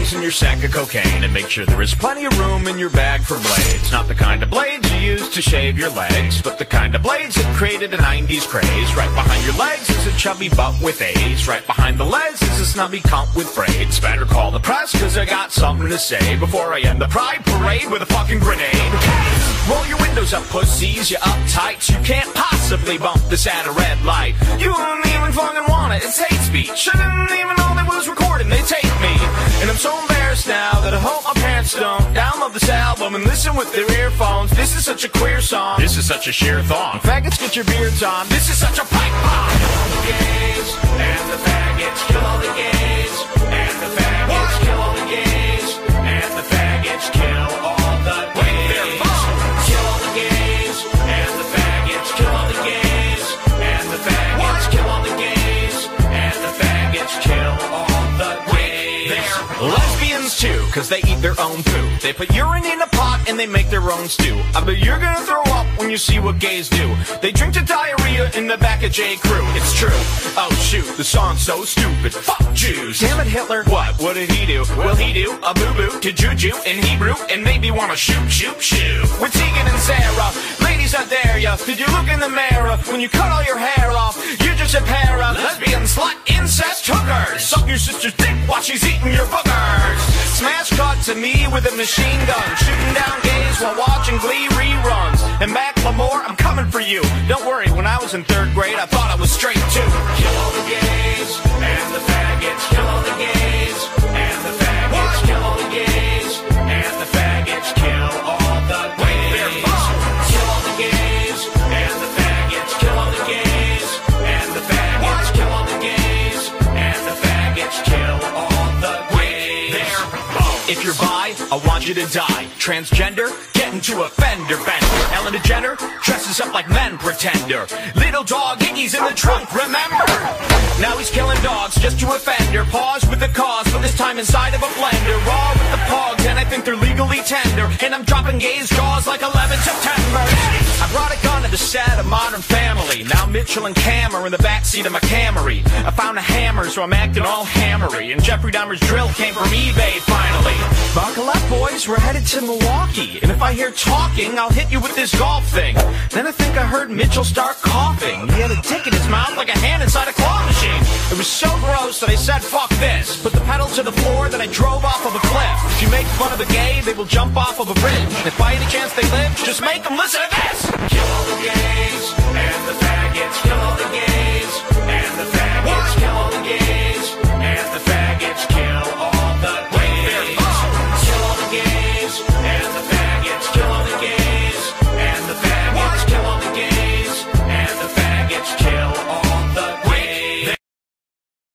gays in your sack of cocaine, and make sure there is plenty of room in your bag for blades. Not the kind of blades you use to shave your legs, but the kind of blades that created a 90s craze. Right behind your legs is a chubby butt with A's. Right behind the legs is a snubby cunt with braids. Better call the press, cause I got something to say before I end the pride parade with a fucking grenade. Roll your windows up, pussies, you uptights. You can't possibly bump this at a red light. You don't even fucking want it, it's hate speech. I didn't even know that was recording, they tape me. And I'm so embarrassed now that I hope my parents don't download this album and listen with their earphones. This is such a queer song, this is such a sheer thong. Faggots, get your beards on, this is such a pipe bomb. Kill all the gays, and the faggots, kill all the gays, and the faggots, kill all the gays, and the faggots, kill all the gays. Kill all the gays, and the faggots, kill all the gays, and the faggots, kill all the gays, and the faggots, kill all the gays. They're lesbians too, cause they eat their own poo. They put urine in a pot and they make their own stew. I bet you're gonna throw up when you see what gays do. They drink to diarrhea in the back of J. Crew. It's true. Oh shoot, the song's so stupid. Fuck Jews. Damn it, Hitler. What did he do? Well, he do a boo-boo to Juju in Hebrew and maybe wanna shoot. With Tegan and Sarah, ladies, I dare ya. Did you look in the mirror when you cut all your hair off? You're just a pair of lesbian slut incest hookers. Suck your sister's dick while she's eating your boogers. Smash cut to me with a machine gun, shooting down gays while watching Glee reruns. And Macklemore, I'm coming for you. Don't worry, when I was in 3rd grade, I thought I was straight too. Kill all the gays, and the faggots, kill all the gays, and the faggots, kill all the gays, and the faggots, kill all the gays. Kill all the gays, and the faggots, kill all the gays, and the faggots, kill all the gays, and the faggots, kill all the gays. If you're bi, I want you to die. Transgender, get into a fender bender. Ellen DeGeneres dresses up like men pretender. Little dog Iggy's in the trunk, remember? Now he's killing dogs just to offend her. Pause with the cause, but this time inside of a blender. Raw with the pogs, and I think they're legally tender. And I'm dropping gays' jaws like 11 September. I brought a gun to the set of Modern Family. Now Mitchell and Cam are in the backseat of my Camry. I found a hammer, so I'm acting all hammery. And Jeffrey Dahmer's drill came from eBay finally. Buckle up, boys, we're headed to Milwaukee. And if I hear talking, I'll hit you with this golf thing. Then I think I heard Mitchell start coughing. He had a dick in his mouth like a hand inside a claw machine. It was so gross that I said, fuck this. Put the pedal to the floor, then I drove off of a cliff. If you make fun of a gay, they will jump off of a bridge. If by any chance they live, just make them listen to this. Kill all the gays, and the faggots, kill all the gays.